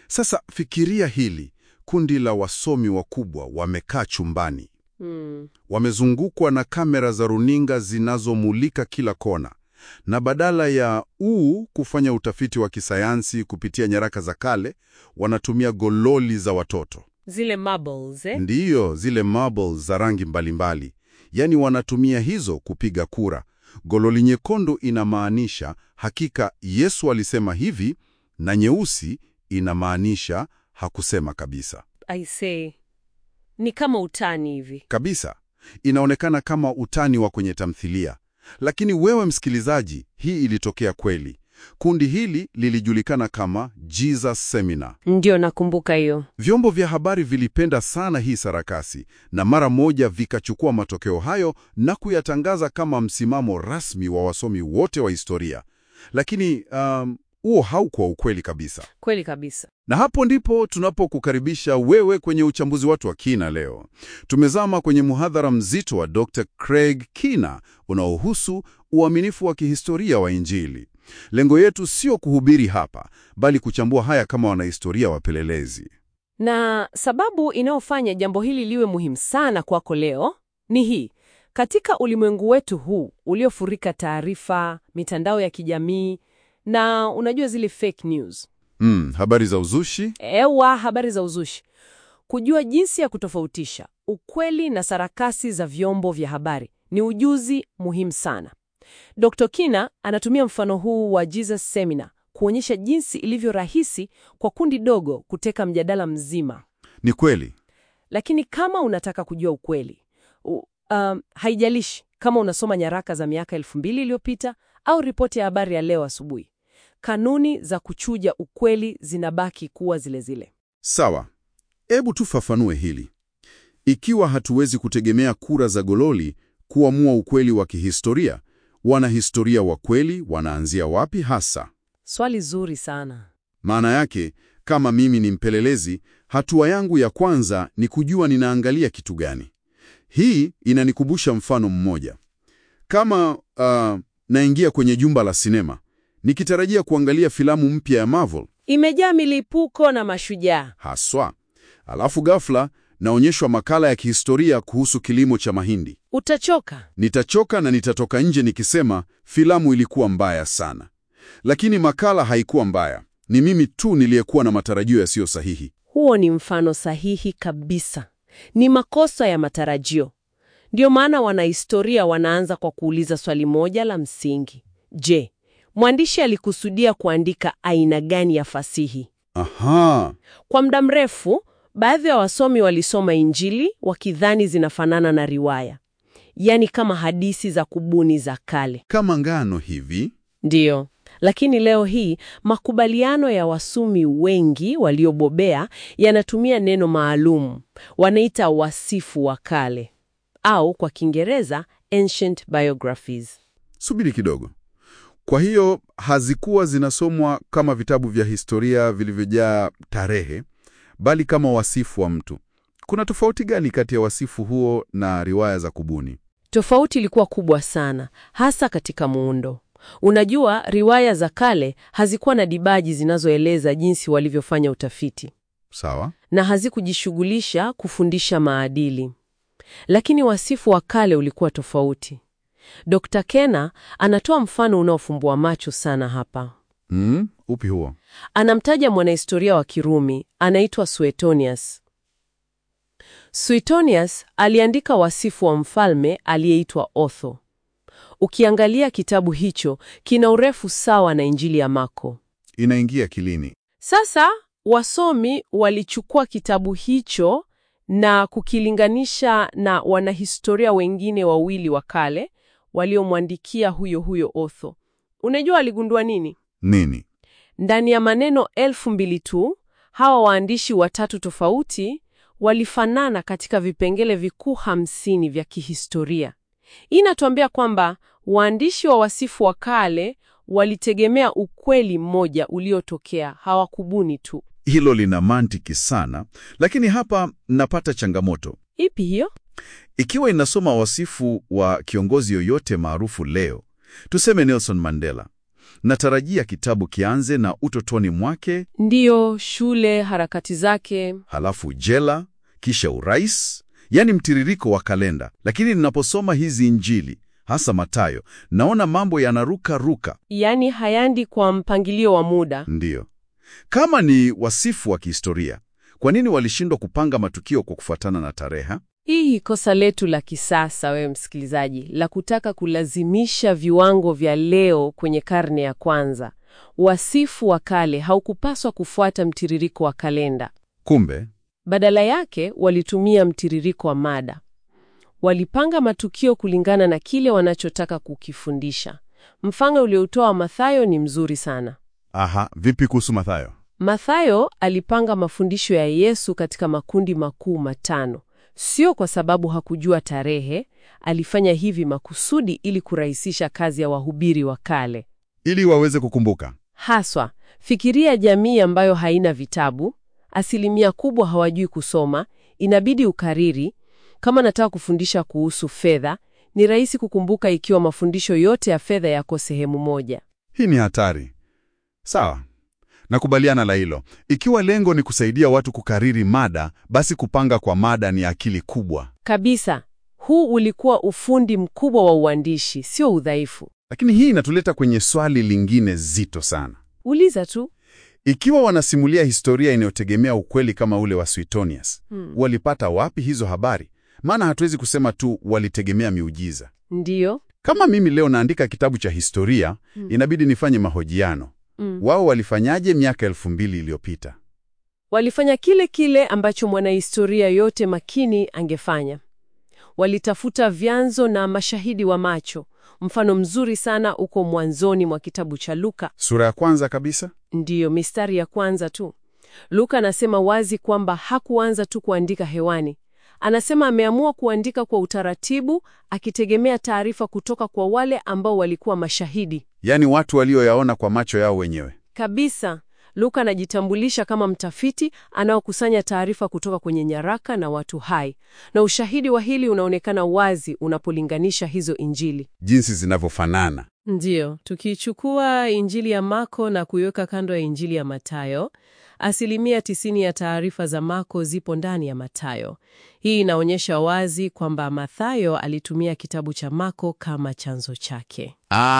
Sasa fikiria hili, kundi la wasomi wakubwa wamekaa chumbani. Wamezungukwa na kamera za runinga zinazomulika kila kona. Na badala ya kufanya utafiti wa kisayansi kupitia nyaraka za kale, wanatumia gololi za watoto. Zile marbles, Ndiyo, zile marbles za rangi mbalimbali. Yaani wanatumia hizo kupiga kura. Gololi nyekundu inamaanisha hakika Yesu alisema hivi, na nyeusi inamaanisha hakusema kabisa. I say, ni kama utani hivi. Kabisa. Inaonekana kama utani wa kwenye tamthilia. Lakini wewe msikilizaji, hii ilitokea kweli. Kundi hili lilijulikana kama Jesus Seminar. Ndio, nakumbuka hiyo. Vyombo vya habari vilipenda sana hii sarakasi, na mara moja vikachukua matokeo hayo na kuyatangaza kama msimamo rasmi wa wasomi wote wa historia. Lakini huo haukuwa ukweli kabisa. Kweli kabisa. Na hapo ndipo tunapokukaribisha wewe kwenye uchambuzi wetu wa kina leo. Tumezama kwenye muhadhara mzito wa Dr. Craig Keener unaohusu uaminifu wa kihistoria wa Injili. Lengo yetu sio kuhubiri hapa, bali kuchambua haya kama wanahistoria wapelelezi. Na sababu inayofanya jambo hili liwe muhimu sana kwako leo ni hii. Katika ulimwengu wetu huu uliofurika taarifa, mitandao ya kijamii na unajua zile fake news. Habari za uzushi? Habari za uzushi. Kujua jinsi ya kutofautisha ukweli na sarakasi za vyombo vya habari ni ujuzi muhimu sana. Dr. Keener anatumia mfano huu wa Jesus Seminar kuonyesha jinsi ilivyo rahisi kwa kundi dogo kuteka mjadala mzima. Ni kweli. Lakini kama unataka kujua ukweli, haijalishi kama unasoma nyaraka za miaka 2000 iliyopita au ripoti ya habari ya leo asubuhi, kanuni za kuchuja ukweli zinabaki kuwa zile zile. Sawa. Hebu tufafanue hili. Ikiwa hatuwezi kutegemea kura za gololi kuamua ukweli wa kihistoria, wanahistoria wa kweli wanaanzia wapi hasa? Swali zuri sana. Maana yake, kama mimi ni mpelelezi, hatua yangu ya kwanza ni kujua ninaangalia kitu gani. Hii inanikumbusha mfano mmoja. Kama naingia kwenye jumba la sinema, nikitarajia kuangalia filamu mpya ya Marvel, imejaa milipuko na mashujaa haswa, alafu ghafla naonyeshwa makala ya kihistoria kuhusu kilimo cha mahindi, utachoka. Nitachoka na nitatoka nje nikisema filamu ilikuwa mbaya sana. Lakini makala haikuwa mbaya, ni mimi tu niliyekuwa na matarajio yasiyo sahihi. Huo ni mfano sahihi kabisa. Ni makosa ya matarajio. Ndio maana wanahistoria wanaanza kwa kuuliza swali moja la msingi. Je, mwandishi alikusudia kuandika aina gani ya fasihi? Aha. Kwa muda mrefu, baadhi ya wasomi walisoma Injili wakidhani zinafanana na riwaya. Yaani kama hadithi za kubuni za kale. Kama ngano hivi? Ndiyo. Lakini leo hii, makubaliano ya wasomi wengi waliobobea yanatumia neno maalum. Wanaita wasifu wa kale. Au kwa Kiingereza, ancient biographies. Subiri kidogo. Kwa hiyo hazikuwa zinasomwa kama vitabu vya historia vilivyojaa tarehe, bali kama wasifu wa mtu. Kuna tofauti gani kati ya wasifu huo na riwaya za kubuni? Tofauti ilikuwa kubwa sana, hasa katika muundo. Unajua, riwaya za kale hazikuwa na dibaji zinazoeleza jinsi walivyofanya utafiti. Sawa. Na hazikujishughulisha kufundisha maadili. Lakini wasifu wa kale ulikuwa tofauti. Dr. Keener anatoa mfano unaofumbua macho sana hapa. Upi huo? Anamtaja mwanahistoria wa Kirumi, anaitwa Suetonius. Suetonius aliandika wasifu wa mfalme aliyeitwa Otho. Ukiangalia kitabu hicho, kina urefu sawa na Injili ya Marko. Inaingia kilini. Sasa, wasomi walichukua kitabu hicho na kukilinganisha na wanahistoria wengine wawili wa kale waliomwandikia huyo Otho. Unajua aligundua nini? Nini? Ndani ya maneno 2000 tu, hawa waandishi watatu tofauti walifanana katika vipengele vikuu 50 vya kihistoria. Hii inatuambia kwamba waandishi wa wasifu wa kale walitegemea ukweli mmoja uliotokea, hawakubuni tu. Hilo lina mantiki sana, lakini hapa napata changamoto. Ipi hiyo? Ikiwa inasoma wasifu wa kiongozi yoyote maarufu leo, tuseme Nelson Mandela, natarajia kitabu kianze na utotoni mwake, Ndiyo, shule, harakati zake. halafu jela, kisha urais, yani mtiririko wa kalenda. Lakini ninaposoma hizi Injili, hasa Mathayo, naona mambo yanaruka ruka. Yaani hayandi kwa mpangilio wa muda. Ndiyo. Kama ni wasifu wa kihistoria, kwa nini walishindwa kupanga matukio kwa kufuatana na tarehe? Hii kosa letu la kisasa, wewe msikilizaji, la kutaka kulazimisha viwango vya leo kwenye karne ya kwanza. Wasifu wa kale haukupaswa kufuata mtiririko wa kalenda. Kumbe, Badala yake walitumia mtiririko wa mada. Walipanga matukio kulingana na kile wanachotaka kukifundisha. Mfano uliotoa Mathayo ni mzuri sana. vipi kuhusu Mathayo? Mathayo alipanga mafundisho ya Yesu katika makundi makuu matano. Sio kwa sababu hakujua tarehe, alifanya hivi makusudi ili kurahisisha kazi ya wahubiri wa kale. Ili waweze kukumbuka. Haswa, fikiria jamii ambayo haina vitabu, asilimia kubwa hawajui kusoma, inabidi ukariri. Kama nataka kufundisha kuhusu fedha, ni rahisi kukumbuka ikiwa mafundisho yote ya fedha yako sehemu moja. Hii ni hatari. Sawa. Nakubaliana na hilo. Ikiwa lengo ni kusaidia watu kukariri mada, basi kupanga kwa mada ni akili kubwa. Kabisa. Huu ulikuwa ufundi mkubwa wa uandishi, sio udhaifu. Lakini hii inatuleta kwenye swali lingine zito sana. Uliza tu. Ikiwa wanasimulia historia inayotegemea ukweli kama ule wa Suetonius, walipata wapi hizo habari? Maana hatuwezi kusema tu walitegemea miujiza. Ndiyo. Kama mimi leo naandika kitabu cha historia, inabidi nifanye mahojiano. Wao walifanyaje miaka 2000 iliyopita? Walifanya kile kile ambacho mwanahistoria yote makini angefanya. Walitafuta vyanzo na mashahidi wa macho. Mfano mzuri sana uko mwanzoni mwa kitabu cha Luka. Sura ya kwanza kabisa? Ndiyo, mistari ya kwanza tu. Luka anasema wazi kwamba hakuanza tu kuandika hewani. Anasema ameamua kuandika kwa utaratibu, akitegemea taarifa kutoka kwa wale ambao walikuwa mashahidi. Yaani watu walioyaona kwa macho yao wenyewe. Kabisa. Luka anajitambulisha kama mtafiti anaokusanya taarifa kutoka kwenye nyaraka na watu hai. Na ushahidi wa hili unaonekana wazi unapolinganisha hizo Injili. Jinsi zinavyofanana. Ndiyo, tukichukua Injili ya Marko na kuiweka kando ya Injili ya Mathayo, asilimia 90 ya taarifa za Marko zipo ndani ya Mathayo. Hii inaonyesha wazi kwamba Mathayo alitumia kitabu cha Marko kama chanzo chake.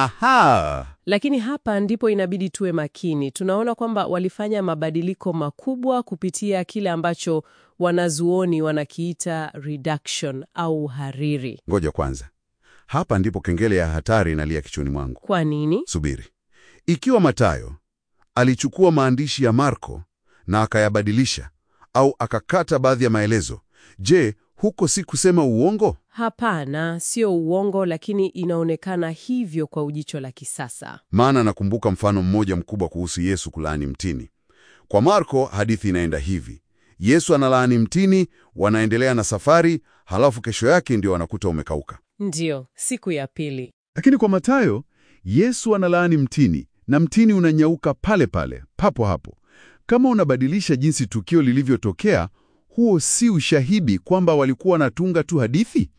Aha! Lakini hapa ndipo inabidi tuwe makini. Tunaona kwamba walifanya mabadiliko makubwa kupitia kile ambacho wanazuoni wanakiita reduction au hariri. Ngoja kwanza. Hapa ndipo kengele ya hatari inalia kichwani mwangu. Kwa nini? Subiri. Ikiwa Mathayo alichukua maandishi ya Marko na akayabadilisha au akakata baadhi ya maelezo, je, huko si kusema uongo? Hapana, sio uongo, lakini inaonekana hivyo kwa ujicho la kisasa. Maana nakumbuka mfano mmoja mkubwa kuhusu Yesu kulaani mtini. Kwa Marko hadithi inaenda hivi. Yesu analaani mtini, wanaendelea na safari, halafu kesho yake ndio wanakuta umekauka. Ndiyo, siku ya pili. Lakini kwa Mathayo, Yesu analaani mtini na mtini unanyauka pale pale, papo hapo. Kama unabadilisha jinsi tukio lilivyotokea, huo si ushahidi kwamba walikuwa wanatunga tu hadithi?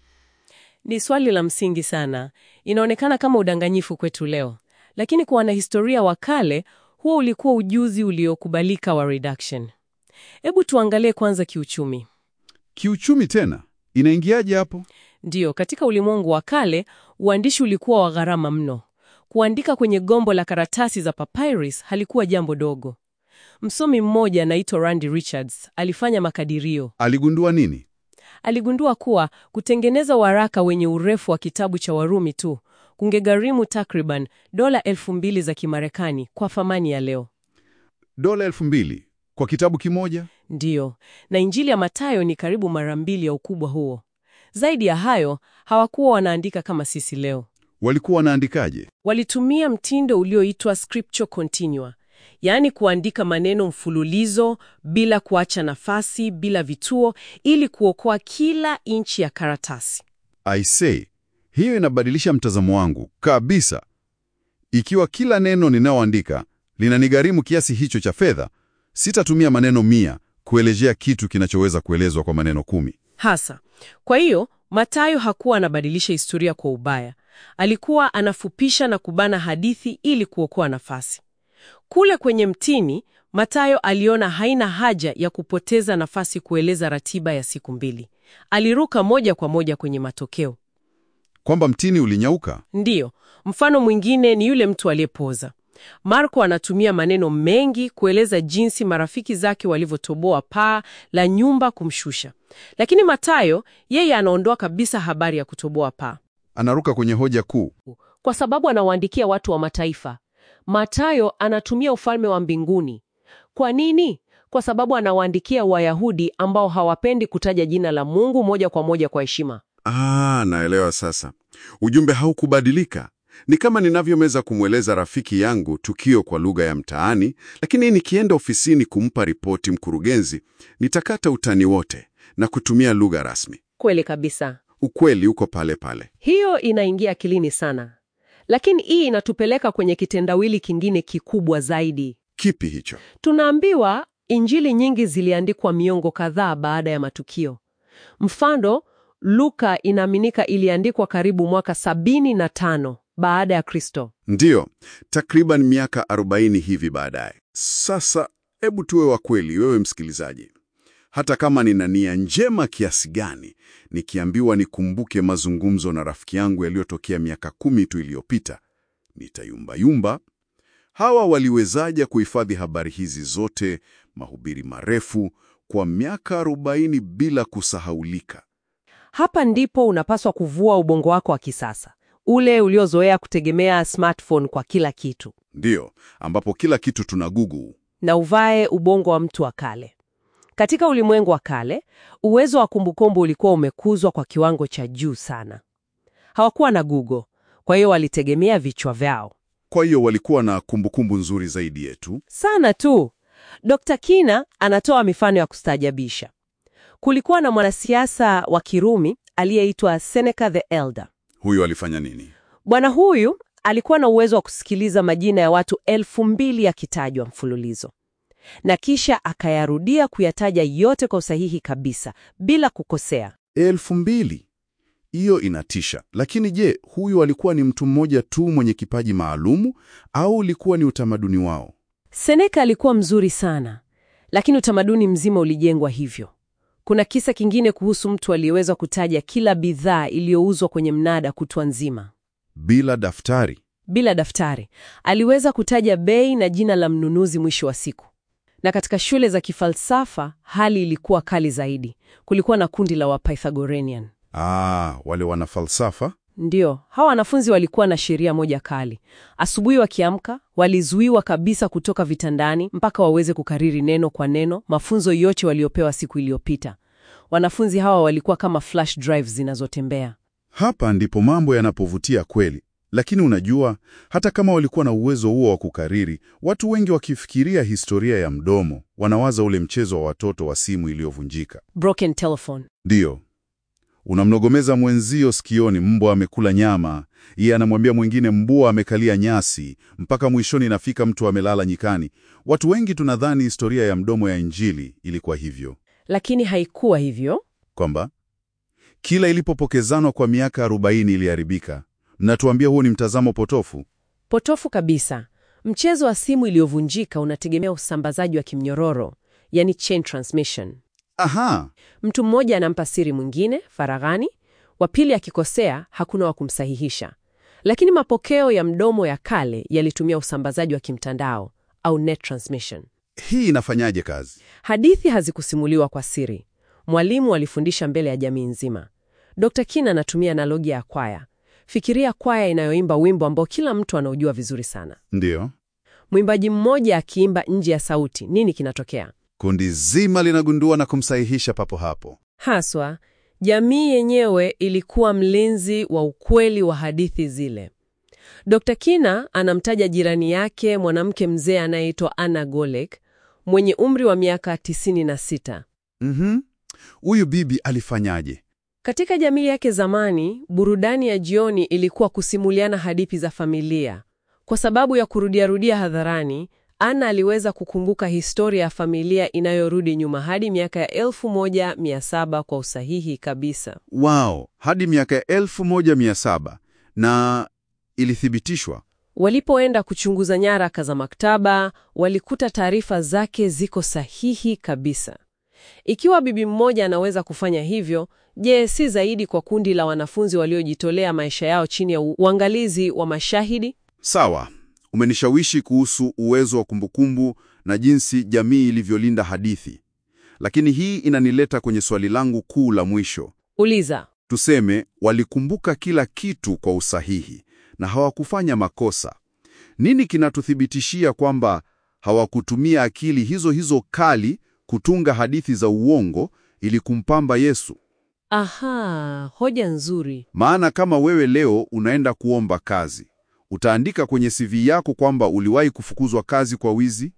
Ni swali la msingi sana. Inaonekana kama udanganyifu kwetu leo. Lakini kwa wanahistoria wa kale, huo ulikuwa ujuzi uliokubalika wa reduction. Hebu tuangalie kwanza kiuchumi. Kiuchumi tena? Inaingiaje hapo? Ndiyo, katika ulimwengu wa kale, uandishi ulikuwa wa gharama mno. Kuandika kwenye gombo la karatasi za papyrus halikuwa jambo dogo. Msomi mmoja anaitwa Randy Richards alifanya makadirio. Aligundua nini? Aligundua kuwa kutengeneza waraka wenye urefu wa kitabu cha Warumi tu kungegharimu takriban $2,000 za Kimarekani kwa thamani ya leo. $2,000 kwa kitabu kimoja? Ndiyo, na Injili ya Mathayo ni karibu mara 2 ya ukubwa huo. Zaidi ya hayo, hawakuwa wanaandika kama sisi leo. Walikuwa wanaandikaje? Walitumia mtindo ulioitwa scriptio continua, yaani kuandika maneno mfululizo bila kuacha nafasi, bila vituo, ili kuokoa kila inchi ya karatasi. I say, hiyo inabadilisha mtazamo wangu kabisa. Ikiwa kila neno ninaoandika linanigharimu kiasi hicho cha fedha, sitatumia maneno 100 kuelezea kitu kinachoweza kuelezwa kwa maneno 10. Hasa. Kwa hiyo, Mathayo hakuwa anabadilisha historia kwa ubaya. Alikuwa anafupisha na kubana hadithi ili kuokoa nafasi. Kule kwenye mtini, Mathayo aliona haina haja ya kupoteza nafasi kueleza ratiba ya siku 2. Aliruka moja kwa moja kwenye matokeo. Kwamba mtini ulinyauka? Ndiyo. Mfano mwingine ni yule mtu aliyepoza. Marko anatumia maneno mengi kueleza jinsi marafiki zake walivyotoboa paa la nyumba kumshusha. Lakini Mathayo, yeye anaondoa kabisa habari ya kutoboa paa. Anaruka kwenye hoja kuu. Kwa sababu anawaandikia watu wa mataifa. Mathayo anatumia ufalme wa mbinguni. Kwa nini? Kwa sababu anawaandikia Wayahudi ambao hawapendi kutaja jina la Mungu moja kwa moja kwa heshima. Naelewa sasa. Ujumbe haukubadilika. Ni kama ninavyoweza kumweleza rafiki yangu tukio kwa lugha ya mtaani, lakini nikienda ofisini kumpa ripoti mkurugenzi, nitakata utani wote na kutumia lugha rasmi. Kweli kabisa. Ukweli uko pale pale. Hiyo inaingia akilini sana. Lakini hii inatupeleka kwenye kitendawili kingine kikubwa zaidi. Kipi hicho? Tunaambiwa Injili nyingi ziliandikwa miongo kadhaa baada ya matukio. Mfano, Luka inaaminika iliandikwa karibu mwaka 75 baada ya Kristo. Ndiyo, takriban miaka 40 hivi baadaye. Sasa, hebu tuwe wa kweli, wewe msikilizaji. Hata kama nina nia njema kiasi gani, nikiambiwa nikumbuke mazungumzo na rafiki yangu yaliyotokea miaka 10 tu iliyopita, nitayumba. Hawa waliwezaje kuhifadhi habari hizi zote, mahubiri marefu, kwa miaka 40 bila kusahaulika? Hapa ndipo unapaswa kuvua ubongo wako wa kisasa, ule uliozoea kutegemea smartphone kwa kila kitu. Ndiyo, ambapo kila kitu tuna Google. Na uvae ubongo wa mtu wa kale. Katika ulimwengu wa kale, uwezo wa kumbukumbu ulikuwa umekuzwa kwa kiwango cha juu sana. Hawakuwa na Google, kwa hiyo walitegemea vichwa vyao. Kwa hiyo walikuwa na kumbukumbu nzuri zaidi yetu. Sana tu. Dr. Kina anatoa mifano ya kustaajabisha. Kulikuwa na mwanasiasa wa Kirumi aliyeitwa Seneca the Elder. Huyu alifanya nini? Bwana huyu alikuwa na uwezo wa kusikiliza majina ya watu 2000 yakitajwa mfululizo. Na kisha akayarudia kuyataja yote kwa usahihi kabisa, bila kukosea. 2000? Hiyo inatisha. Lakini je, huyu alikuwa ni mtu mmoja tu mwenye kipaji maalumu au ulikuwa ni utamaduni wao? Seneca alikuwa mzuri sana, lakini utamaduni mzima ulijengwa hivyo. Kuna kisa kingine kuhusu mtu aliyeweza kutaja kila bidhaa iliyouzwa kwenye mnada kutwa nzima. Bila daftari? Bila daftari. Aliweza kutaja bei na jina la mnunuzi mwisho wa siku. Na katika shule za kifalsafa, hali ilikuwa kali zaidi. Kulikuwa na kundi la Wapythagorean. Wale wana falsafa? Ndio, hawa wanafunzi walikuwa na sheria moja kali. Asubuhi wakiamka, walizuiwa kabisa kutoka vitandani mpaka waweze kukariri neno kwa neno mafunzo yote waliopewa siku iliyopita. Wanafunzi hawa walikuwa kama flash drives zinazotembea. Hapa ndipo mambo yanapovutia kweli. Lakini unajua, hata kama walikuwa na uwezo huo wa kukariri, watu wengi wakifikiria historia ya mdomo, wanawaza ule mchezo wa watoto wa simu iliyovunjika. Broken telephone. Ndiyo. Unamnogomeza mwenzio sikioni, mbwa amekula nyama. Yeye anamwambia mwingine mbwa amekalia nyasi, mpaka mwishoni inafika mtu amelala nyikani. Watu wengi tunadhani historia ya mdomo ya Injili ilikuwa hivyo. Lakini haikuwa hivyo. Kwamba kila ilipopokezanwa kwa miaka 40 iliharibika. Mnatuambia huo ni mtazamo potofu? Potofu kabisa. Mchezo wa simu iliyovunjika unategemea usambazaji wa kimnyororo, yani chain transmission. Aha. Mtu mmoja anampa siri mwingine faraghani, wa pili akikosea hakuna wa kumsahihisha. Lakini mapokeo ya mdomo ya kale yalitumia usambazaji wa kimtandao au net transmission. Hii inafanyaje kazi? Hadithi hazikusimuliwa kwa siri. Mwalimu alifundisha mbele ya jamii nzima. Dr. Kina anatumia analogia ya kwaya. Fikiria kwaya inayoimba wimbo ambao kila mtu anaujua vizuri sana. Ndiyo. Mwimbaji mmoja akiimba nje ya sauti, nini kinatokea? Kundi zima linagundua na kumsahihisha papo hapo. Haswa, jamii yenyewe ilikuwa mlinzi wa ukweli wa hadithi zile. Dr. Kina anamtaja jirani yake mwanamke mzee anayeitwa Anna Golek, mwenye umri wa miaka 96. Huyu bibi alifanyaje? Katika jamii yake zamani, burudani ya jioni ilikuwa kusimuliana hadithi za familia. Kwa sababu ya kurudia hadharani, Anna aliweza kukumbuka historia ya familia inayorudi nyuma hadi miaka ya 1700 kwa usahihi kabisa. Wow, hadi miaka ya 1700. na ilithibitishwa. Walipoenda kuchunguza nyaraka za maktaba, walikuta taarifa zake ziko sahihi kabisa. Ikiwa bibi mmoja anaweza kufanya hivyo, je, si zaidi kwa kundi la wanafunzi waliojitolea maisha yao chini ya uangalizi wa mashahidi? Sawa, umenishawishi kuhusu uwezo wa kumbukumbu na jinsi jamii ilivyolinda hadithi. Lakini hii inanileta kwenye swali langu kuu la mwisho. Uliza. Tuseme walikumbuka kila kitu kwa usahihi na hawakufanya makosa. Nini kinatuthibitishia kwamba hawakutumia akili hizo hizo kali kutunga hadithi za uongo ili kumpamba Yesu? Aha, hoja nzuri. Maana kama wewe leo unaenda kuomba kazi, utaandika kwenye CV yako kwamba uliwahi kufukuzwa kazi kwa wizi?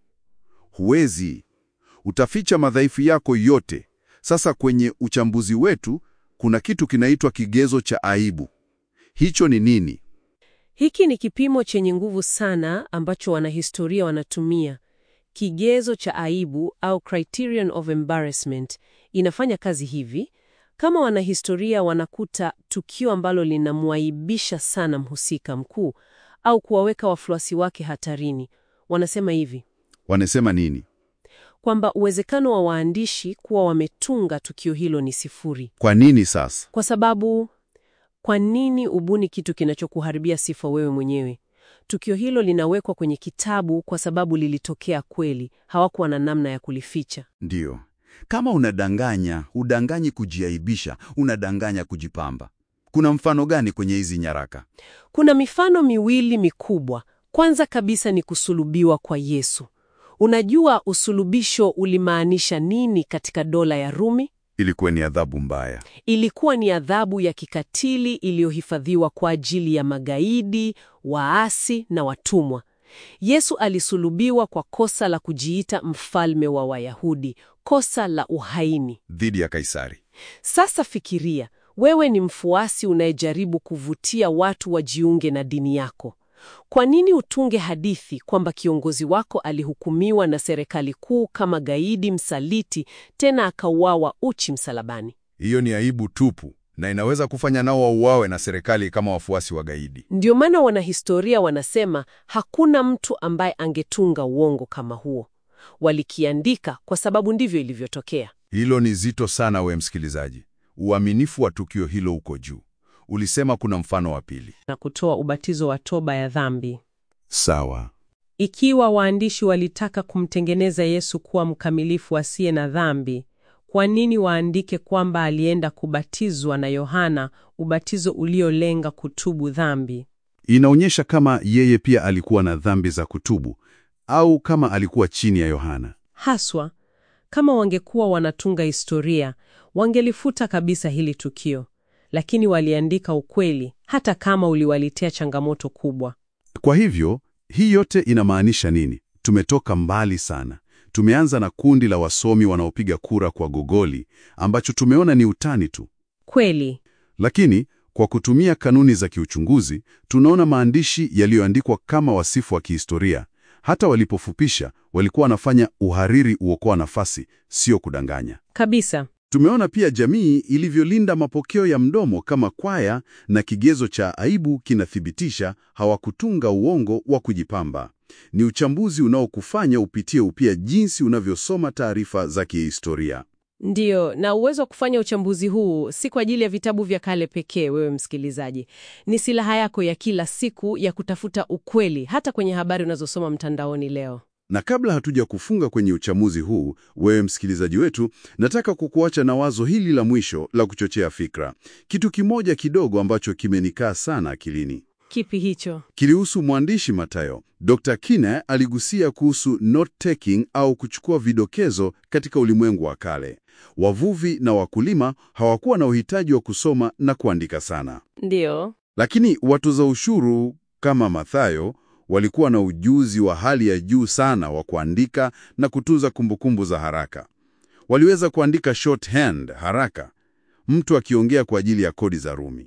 Huwezi. Utaficha madhaifu yako yote. Sasa kwenye uchambuzi wetu kuna kitu kinaitwa kigezo cha aibu. Hicho ni nini? Hiki ni kipimo chenye nguvu sana ambacho wanahistoria wanatumia. Kigezo cha aibu au criterion of embarrassment inafanya kazi hivi: kama wanahistoria wanakuta tukio ambalo linamwaibisha sana mhusika mkuu au kuwaweka wafuasi wake hatarini, wanasema hivi. Wanasema nini? Kwamba uwezekano wa waandishi kuwa wametunga tukio hilo ni sifuri. Kwa nini sasa? Kwa sababu, kwa nini ubuni kitu kinachokuharibia sifa wewe mwenyewe? Tukio hilo linawekwa kwenye kitabu kwa sababu lilitokea kweli, hawakuwa na namna ya kulificha. Ndiyo. Kama unadanganya, udanganyi kujiaibisha, unadanganya kujipamba. Kuna mfano gani kwenye hizi nyaraka? Kuna mifano miwili mikubwa. Kwanza kabisa ni kusulubiwa kwa Yesu. Unajua usulubisho ulimaanisha nini katika dola ya Rumi? Ilikuwa ni adhabu mbaya. Ilikuwa ni adhabu ya kikatili iliyohifadhiwa kwa ajili ya magaidi, waasi na watumwa. Yesu alisulubiwa kwa kosa la kujiita mfalme wa Wayahudi, kosa la uhaini dhidi ya Kaisari. Sasa fikiria, wewe ni mfuasi unayejaribu kuvutia watu wajiunge na dini yako. Kwa nini utunge hadithi kwamba kiongozi wako alihukumiwa na serikali kuu kama gaidi msaliti, tena akauawa uchi msalabani? Hiyo ni aibu tupu, na inaweza kufanya nao wauawe na serikali kama wafuasi wa gaidi. Ndio maana wanahistoria wanasema hakuna mtu ambaye angetunga uongo kama huo. Walikiandika kwa sababu ndivyo ilivyotokea. Hilo ni zito sana, we msikilizaji. Uaminifu wa tukio hilo uko juu. Ulisema kuna mfano wa pili, na kutoa ubatizo wa toba ya dhambi. Sawa. Ikiwa waandishi walitaka kumtengeneza Yesu kuwa mkamilifu asiye na dhambi, kwa nini waandike kwamba alienda kubatizwa na Yohana, ubatizo uliolenga kutubu dhambi? Inaonyesha kama yeye pia alikuwa na dhambi za kutubu, au kama alikuwa chini ya Yohana. Haswa, kama wangekuwa wanatunga historia, wangelifuta kabisa hili tukio. Lakini waliandika ukweli, hata kama uliwaletea changamoto kubwa. Kwa hivyo, hii yote inamaanisha nini? Tumetoka mbali sana. Tumeanza na kundi la wasomi wanaopiga kura kwa gogoli, ambacho tumeona ni utani tu. Kweli. Lakini, kwa kutumia kanuni za kiuchunguzi, tunaona maandishi yaliyoandikwa kama wasifu wa kihistoria. Hata walipofupisha, walikuwa wanafanya uhariri uokoa nafasi, sio kudanganya. Kabisa. Tumeona pia jamii ilivyolinda mapokeo ya mdomo kama kwaya, na kigezo cha aibu kinathibitisha hawakutunga uongo wa kujipamba. Ni uchambuzi unaokufanya upitie upya jinsi unavyosoma taarifa za kihistoria. Ndiyo, na uwezo wa kufanya uchambuzi huu si kwa ajili ya vitabu vya kale pekee, wewe msikilizaji. Ni silaha yako ya kila siku ya kutafuta ukweli, hata kwenye habari unazosoma mtandaoni leo. Na kabla hatuja kufunga kwenye uchamuzi huu, wewe msikilizaji wetu, nataka kukuacha na wazo hili la mwisho la kuchochea fikra. Kitu kimoja kidogo ambacho kimenikaa sana akilini. Kipi hicho? Kilihusu mwandishi Mathayo. Dr. Kine aligusia kuhusu note-taking au kuchukua vidokezo katika ulimwengu wa kale. Wavuvi na wakulima hawakuwa na uhitaji wa kusoma na kuandika sana. Ndiyo. Lakini watoza ushuru kama Mathayo walikuwa na ujuzi wa hali ya juu sana wa kuandika na kutunza kumbukumbu za haraka. Waliweza kuandika shorthand haraka, mtu akiongea kwa ajili ya kodi za Rumi.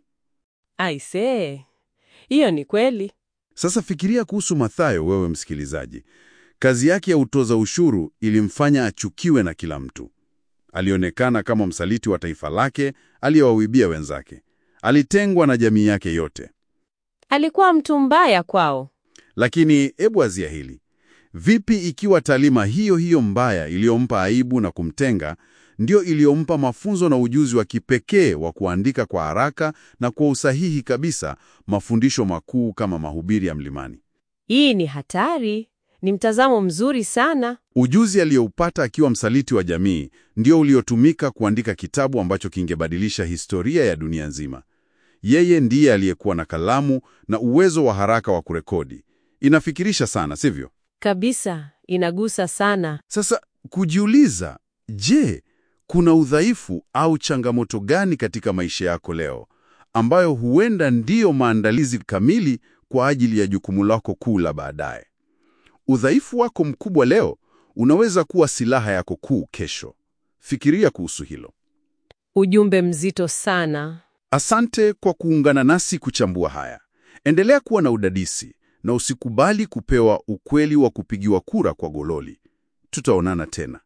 Aisee, hiyo ni kweli. Sasa fikiria kuhusu Mathayo, wewe msikilizaji. Kazi yake ya utoza ushuru ilimfanya achukiwe na kila mtu. Alionekana kama msaliti wa taifa lake aliyewawibia wenzake. Alitengwa na jamii yake yote. Alikuwa mtu mbaya kwao. Lakini hebu wazia hili. Vipi ikiwa taalima hiyo hiyo mbaya iliyompa aibu na kumtenga ndio iliyompa mafunzo na ujuzi wa kipekee wa kuandika kwa haraka na kwa usahihi kabisa mafundisho makuu kama Mahubiri ya Mlimani? Hii ni hatari. Ni mtazamo mzuri sana. Ujuzi aliyoupata akiwa msaliti wa jamii ndio uliotumika kuandika kitabu ambacho kingebadilisha historia ya dunia nzima. Yeye ndiye aliyekuwa na kalamu na uwezo wa haraka wa kurekodi. Inafikirisha sana, sivyo? Kabisa, inagusa sana. Sasa kujiuliza, je, kuna udhaifu au changamoto gani katika maisha yako leo ambayo huenda ndiyo maandalizi kamili kwa ajili ya jukumu lako kuu la baadaye? Udhaifu wako mkubwa leo unaweza kuwa silaha yako kuu kesho. Fikiria kuhusu hilo. Ujumbe mzito sana. Asante kwa kuungana nasi kuchambua haya. Endelea kuwa na udadisi na usikubali kupewa ukweli wa kupigiwa kura kwa gololi. Tutaonana tena.